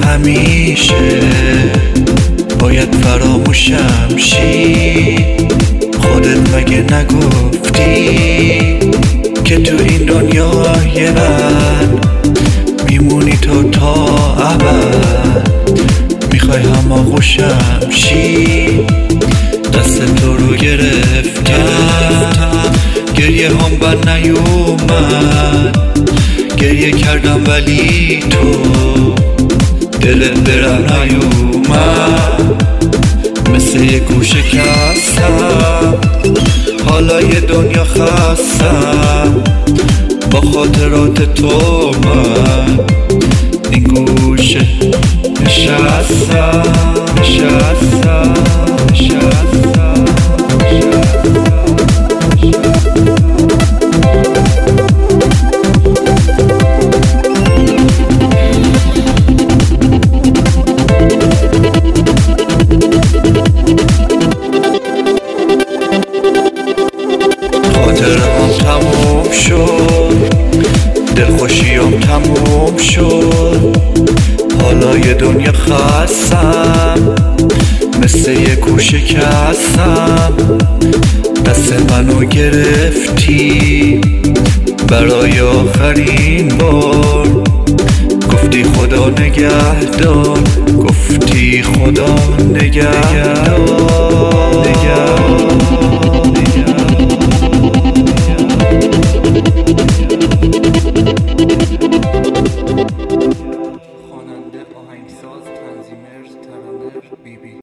همیشه باید فراموشم شی. خودت مگه نگفتی که تو این دنیای من میمونی تو تا ابد؟ میخوای هماغوشم شی، دست تو رو گرفتم، گریه هم بر نیومد، گریه کردم ولی تو دلت برم نیومد. مثل یه گوشه کستم، حالا یه دنیا خستم، با خاطرات تو من این گوشه نشستم نشستم نشستم. خاطرهام تموم شد، دلخوشیام تموم شد، حالا یه دنیا خستم، مثل یه گوشه کستم. دست منو گرفتی برای آخرین بار، گفتی خدا نگهدار، گفتی خدا نگهدار.